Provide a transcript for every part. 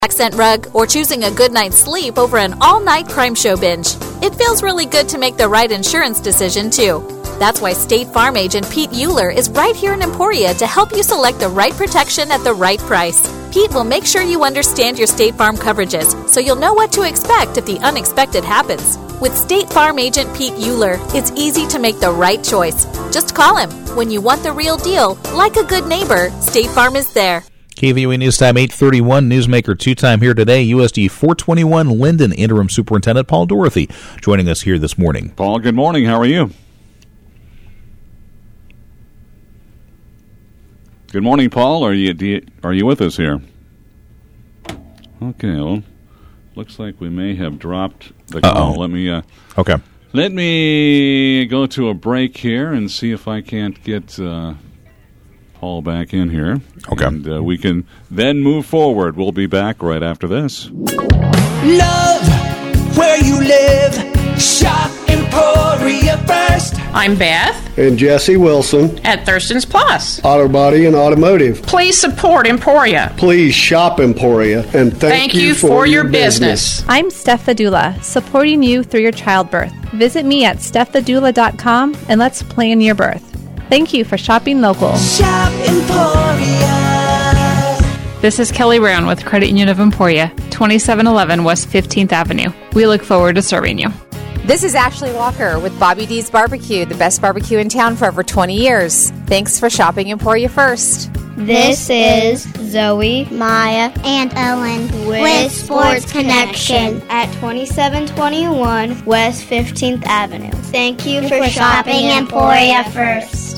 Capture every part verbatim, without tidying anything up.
accent rug, or choosing a good night's sleep over an all-night crime show binge. It feels really good to make the right insurance decision, too. That's why State Farm agent Pete Euler is right here in Emporia to help you select the right protection at the right price. Pete will make sure you understand your State Farm coverages, so you'll know what to expect if the unexpected happens. With State Farm agent Pete Euler, it's easy to make the right choice. Just call him. When you want the real deal, like a good neighbor, State Farm is there. K V O E News Time eight thirty-one, Newsmaker two-time here today. U S D four twenty-one Linden Interim Superintendent Paul Dorothy joining us here this morning. Paul, good morning. How are you? Good morning, Paul. Are you, do you are you with us here? Okay, well, looks like we may have dropped the call. Uh-oh. Let me uh, Okay. Let me go to a break here and see if I can't get uh, Paul back in here. Okay. And uh, we can then move forward. We'll be back right after this. Love where you live. Shop Emporia first. I'm Beth And Jesse Wilson, at Thurston's Plus. Auto Body and Automotive. Please support Emporia. Please shop Emporia, and thank, Thank you for your business. I'm Steph the Doula, supporting you through your childbirth. Visit me at steph the doula dot com and let's plan your birth. Thank you for shopping local. Shop Emporia. This is Kelly Brown with Credit Union of Emporia, twenty-seven eleven West fifteenth Avenue. We look forward to serving you. This is Ashley Walker with Bobby D's Barbecue, the best barbecue in town for over twenty years. Thanks for shopping Emporia first. This is Zoe, Maya, and Ellen with, with Sports Connection at twenty-seven twenty-one West fifteenth Avenue. Thank you for, for shopping Emporia first.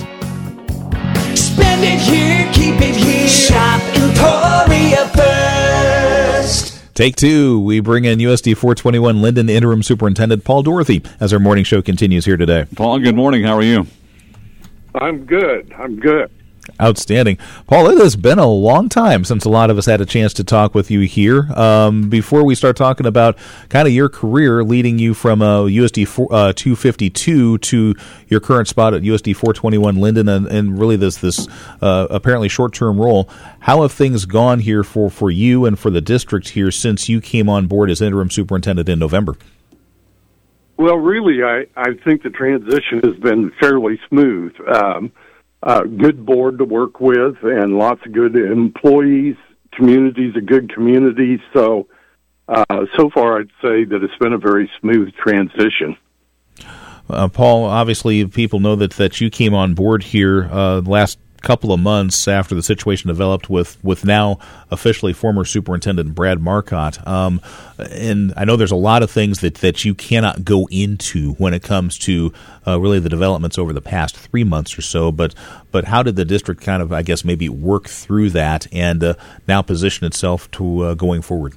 Spend it here, keep it here. Shop Emporia first. Take two. We bring in U S D four twenty-one Linden Interim Superintendent Paul Dorothy as our morning show continues here today. Paul, good morning. How are you? I'm good. I'm good. Outstanding. Paul, it has been a long time since a lot of us had a chance to talk with you here. Um, before we start talking about kind of your career leading you from uh, U S D two fifty-two to your current spot at U S D four twenty-one Linden and, and really this this uh, apparently short-term role, how have things gone here for, for you and for the district here since you came on board as interim superintendent in November? Well, really, I, I think the transition has been fairly smooth. Um, uh, good board to work with and lots of good employees. Community's a good community. So, uh, so far, I'd say that it's been a very smooth transition. Uh, Paul, obviously, people know that, that you came on board here uh, last couple of months after the situation developed with, with now officially former Superintendent Brad Marcotte. Um, and I know there's a lot of things that, that you cannot go into when it comes to uh, really the developments over the past three months or so, but but how did the district kind of, I guess, maybe work through that and uh, now position itself to uh, going forward?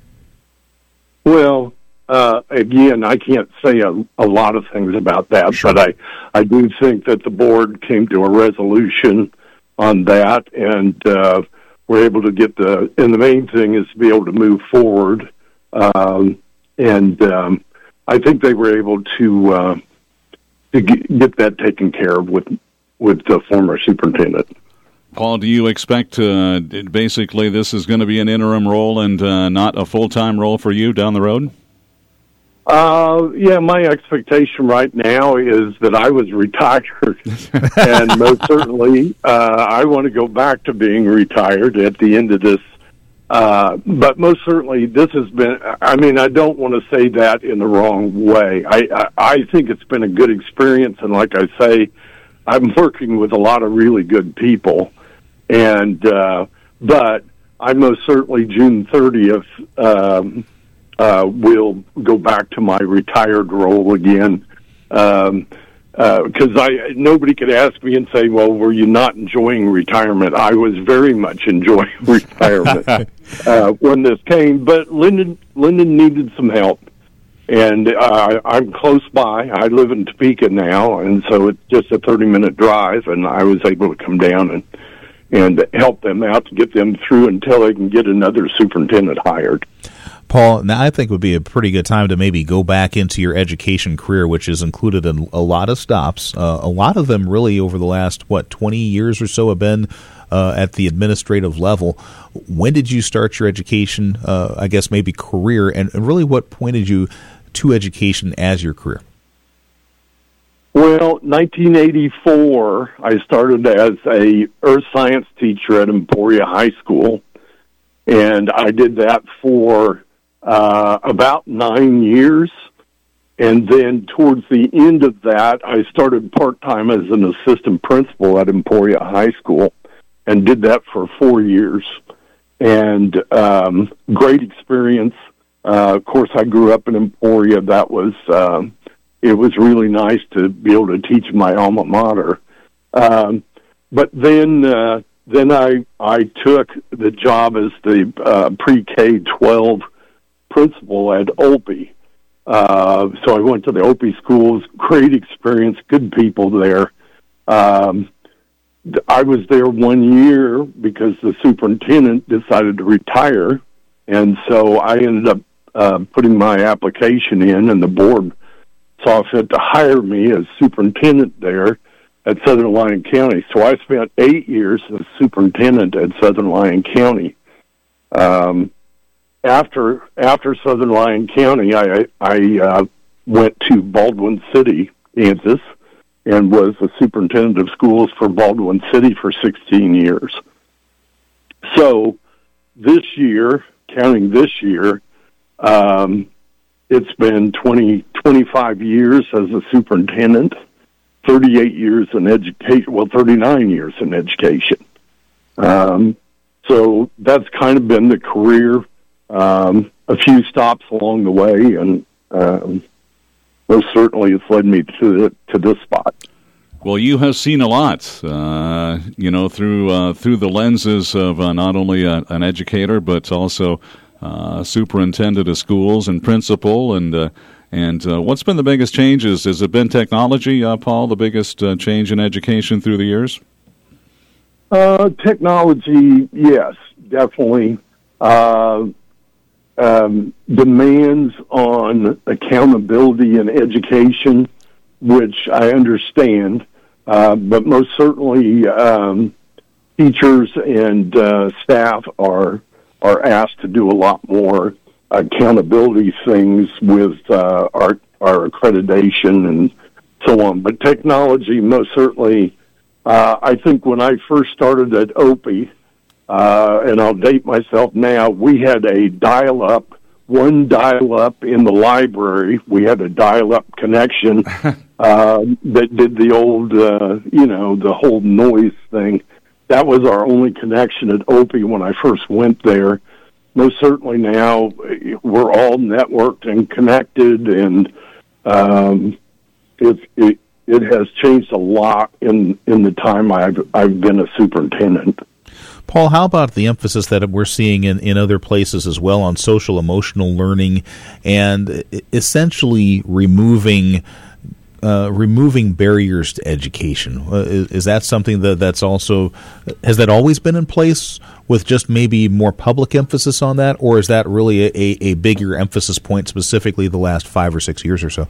Well, Uh, again, I can't say a, a lot of things about that, sure. but I, I do think that the board came to a resolution on that, and uh, we're able to get the, and the main thing is to be able to move forward, um, and um, I think they were able to uh, to get, get that taken care of with, with the former superintendent. Paul, do you expect uh, basically this is going to be an interim role and uh, not a full-time role for you down the road? Uh, yeah, my expectation right now is that I was retired, and most certainly uh, I want to go back to being retired at the end of this. Uh, but most certainly this has been, I mean, I don't want to say that in the wrong way. I, I, I think it's been a good experience, and like I say, I'm working with a lot of really good people. And uh, but I most certainly, June thirtieth, um, Uh, we'll go back to my retired role again, um, because uh, I nobody could ask me and say, "Well, were you not enjoying retirement?" I was very much enjoying retirement uh, when this came. But Linden, Linden needed some help, and uh, I'm close by. I live in Topeka now, and so it's just a thirty-minute drive, and I was able to come down and and help them out to get them through until they can get another superintendent hired. Paul, now I think would be a pretty good time to maybe go back into your education career, which is included in a lot of stops. Uh, a lot of them really over the last, what, twenty years or so have been uh, at the administrative level. When did you start your education, uh, I guess maybe career, and really what pointed you to education as your career? Well, nineteen eighty-four, I started as a earth science teacher at Emporia High School, and I did that for uh, about nine years. And then towards the end of that, I started part-time as an assistant principal at Emporia High School and did that for four years. And um, great experience. Uh, of course, I grew up in Emporia. That was... Uh, It was really nice to be able to teach my alma mater. Um, but then uh, then I I took the job as the uh, pre-K twelve principal at Opie. Uh, so I went to the Opie schools, great experience, good people there. Um, I was there one year because the superintendent decided to retire, and so I ended up uh, putting my application in, and the board saw fit to hire me as superintendent there at Southern Lyon County. So I spent eight years as superintendent at Southern Lyon County. Um, after after Southern Lyon County, I, I uh, went to Baldwin City, Kansas, and was the superintendent of schools for Baldwin City for sixteen years. So this year, counting this year, um, it's been twenty, twenty-five years as a superintendent, thirty-eight years in education, well, thirty-nine years in education. Um, so that's kind of been the career, um, a few stops along the way, and um, most certainly it's led me to the, to this spot. Well, you have seen a lot, uh, you know, through uh, through the lenses of uh, not only a, an educator, but also Uh, superintendent of schools and principal, and uh, and uh, what's been the biggest changes? Has it been technology, uh, Paul, the biggest uh, change in education through the years? Uh, technology, yes, definitely. Uh, um, demands on accountability in education, which I understand, uh, but most certainly um, teachers and uh, staff are are asked to do a lot more accountability things with uh, our our accreditation and so on. But technology, most certainly, uh, I think when I first started at Opie, uh, and I'll date myself now, we had a dial-up, one dial-up in the library. We had a dial-up connection uh, that did the old, uh, you know, the whole noise thing. That was our only connection at Opie when I first went there. Most certainly now we're all networked and connected, and um, it, it it has changed a lot in, in the time I've I've been a superintendent. Paul, how about the emphasis that we're seeing in, in other places as well on social emotional learning and essentially removing Uh, removing barriers to education? Uh, is, is that something that that's also, has that always been in place with just maybe more public emphasis on that, or is that really a, a, a bigger emphasis point specifically the last five or six years or so?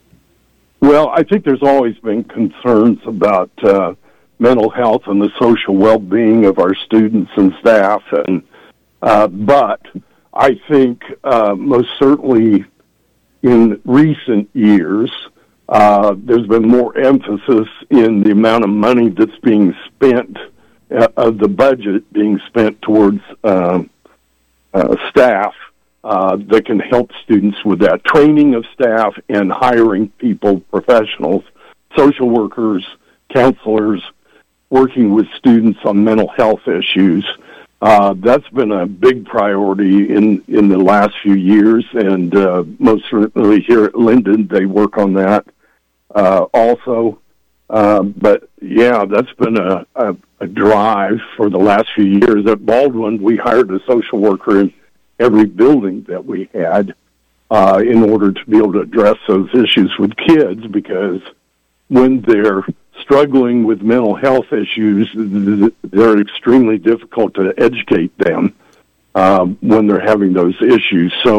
Well, I think there's always been concerns about uh, mental health and the social well-being of our students and staff, and uh, but I think uh, most certainly in recent years, Uh, there's been more emphasis in the amount of money that's being spent, uh, of the budget being spent towards uh, uh, staff uh, that can help students with that. Training of staff and hiring people, professionals, social workers, counselors, working with students on mental health issues. Uh, that's been a big priority in, in the last few years, and uh, most certainly here at Linden, they work on that. Uh, also, uh, but yeah, that's been a, a, a drive for the last few years. At Baldwin, we hired a social worker in every building that we had uh, in order to be able to address those issues with kids, because when they're struggling with mental health issues, they're extremely difficult to educate them uh, when they're having those issues. So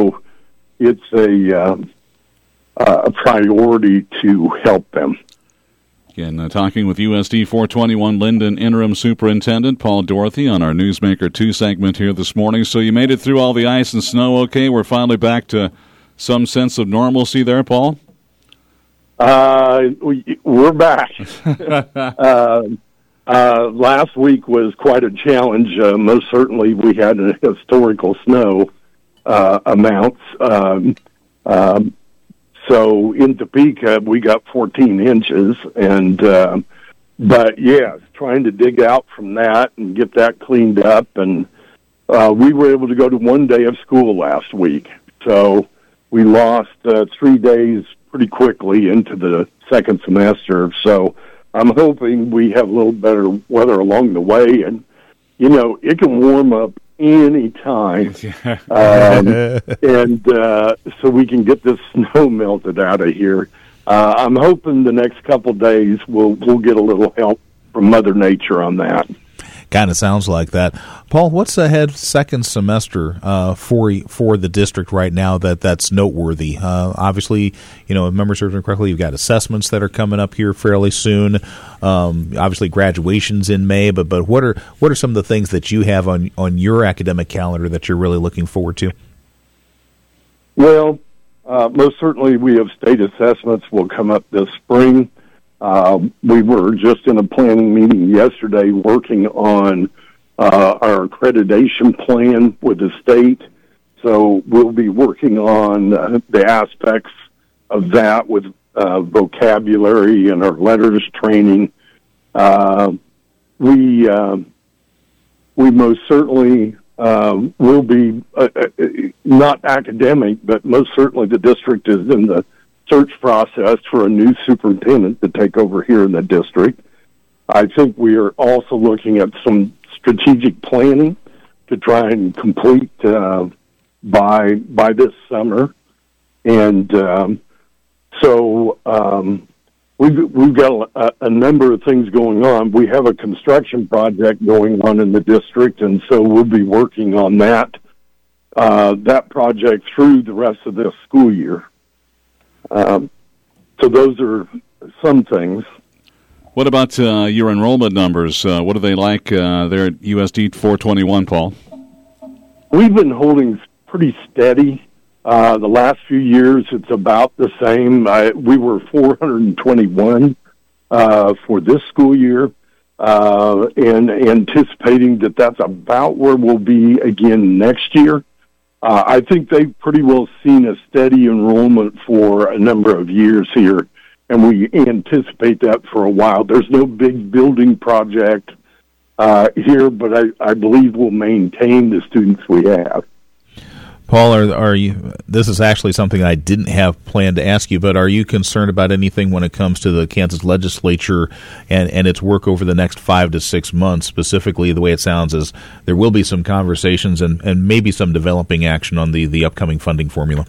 it's a... Uh, Uh, a priority to help them. Again, uh, talking with U S D four twenty-one Linden Interim Superintendent Paul Dorothy on our Newsmaker two segment here this morning. So you made it through all the ice and snow okay? We're finally back to some sense of normalcy there, Paul? Uh, we, we're back. uh, uh, last week was quite a challenge. Uh, most certainly we had a historical snow uh, amounts. Um, um, So in Topeka, we got fourteen inches, and uh, but yes, trying to dig out from that and get that cleaned up, and uh, we were able to go to one day of school last week. So we lost uh, three days pretty quickly into the second semester. So I'm hoping we have a little better weather along the way, and you know it can warm up any time, um, and uh, so we can get this snow melted out of here. Uh, I'm hoping the next couple days we'll we'll get a little help from Mother Nature on that. Kind of sounds like that. Paul, what's ahead second semester uh, for for the district right now that, that's noteworthy? Uh, obviously, you know, if memory serves me correctly, you've got assessments that are coming up here fairly soon. Um, obviously, graduation's in May, but but what are what are some of the things that you have on, on your academic calendar that you're really looking forward to? Well, uh, most certainly we have state assessments will come up this spring. Uh, we were just in a planning meeting yesterday working on uh, our accreditation plan with the state. So we'll be working on uh, the aspects of that with uh, vocabulary and our letters training. Uh, we uh, we most certainly uh, will be uh, not academic, but most certainly the district is in the search process for a new superintendent to take over here in the district. I think we are also looking at some strategic planning to try and complete uh, by by this summer, and um, so um, we've we've got a, a number of things going on. We have a construction project going on in the district, and so we'll be working on that uh, that project through the rest of this school year. Um, so those are some things. What about uh, your enrollment numbers? Uh, what are they like uh, there at U S D four twenty-one, Paul? We've been holding pretty steady. Uh, the last few years, it's about the same. I, we were four hundred twenty-one uh, for this school year, uh, and anticipating that that's about where we'll be again next year. Uh, I think they've pretty well seen a steady enrollment for a number of years here, and we anticipate that for a while. There's no big building project uh, here, but I, I believe we'll maintain the students we have. Paul, are, are you? This is actually something I didn't have planned to ask you, but are you concerned about anything when it comes to the Kansas legislature and, and its work over the next five to six months? Specifically, the way it sounds is there will be some conversations and, and maybe some developing action on the, the upcoming funding formula.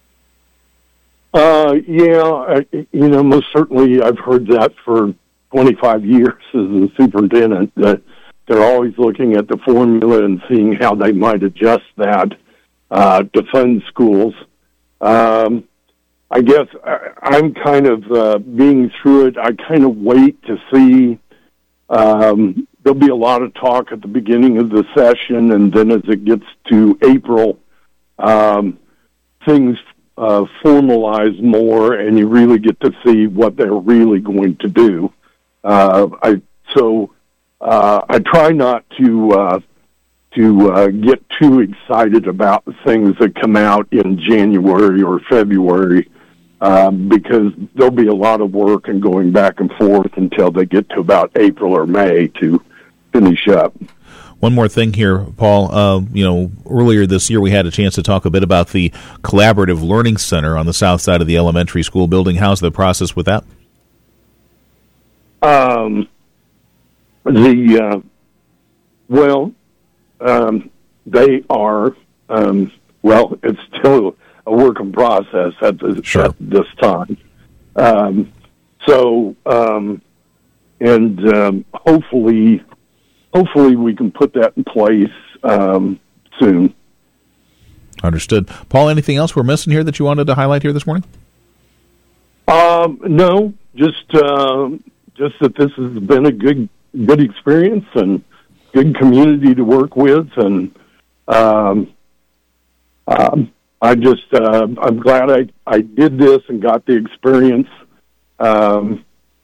Uh, yeah, I, you know, most certainly I've heard that for twenty-five years as a superintendent, that they're always looking at the formula and seeing how they might adjust that Uh, to fund schools. Um, I guess I, I'm kind of uh, being through it. I kind of wait to see. Um, there'll be a lot of talk at the beginning of the session, and then as it gets to April, um, things uh, formalize more, and you really get to see what they're really going to do. Uh, I so uh, I try not to. Uh, to uh, get too excited about the things that come out in January or February, um, because there'll be a lot of work and going back and forth until they get to about April or May to finish up. One more thing here, Paul. Uh, you know, earlier this year we had a chance to talk a bit about the Collaborative Learning Center on the south side of the elementary school building. How's the process with that? Um, the, uh, well... Um, they are, um, well, it's still a work in process at, the, sure. at this time. Um, so, um, and um, hopefully, hopefully we can put that in place um, soon. Understood. Paul, anything else we're missing here that you wanted to highlight here this morning? Um, no, just uh, just that this has been a good good experience and good community to work with, and um, um, I just uh, I'm glad I, I did this and got the experience. Um,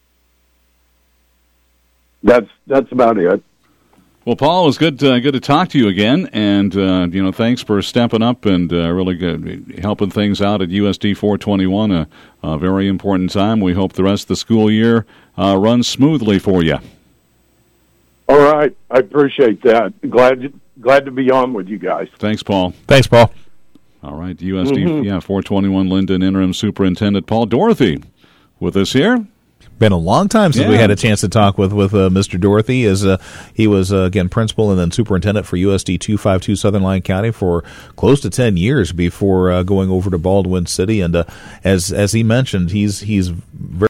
that's that's about it. Well, Paul, it was good uh, good to talk to you again, and uh, you know, thanks for stepping up and uh, really good, helping things out at U S D four twenty-one. A, a very important time. We hope the rest of the school year uh, runs smoothly for you. All right, I appreciate that. Glad glad to be on with you guys. Thanks, Paul. Thanks, Paul. All right, U S D Mm-hmm. yeah four twenty-one Linden Interim Superintendent Paul Dorothy with us here. Been a long time since Yeah. we had a chance to talk with with uh, Mister Dorothy. As uh, he was uh, again principal and then superintendent for U S D two fifty-two Southern Lyon County for close to ten years before uh, going over to Baldwin City. And uh, as as he mentioned, he's he's very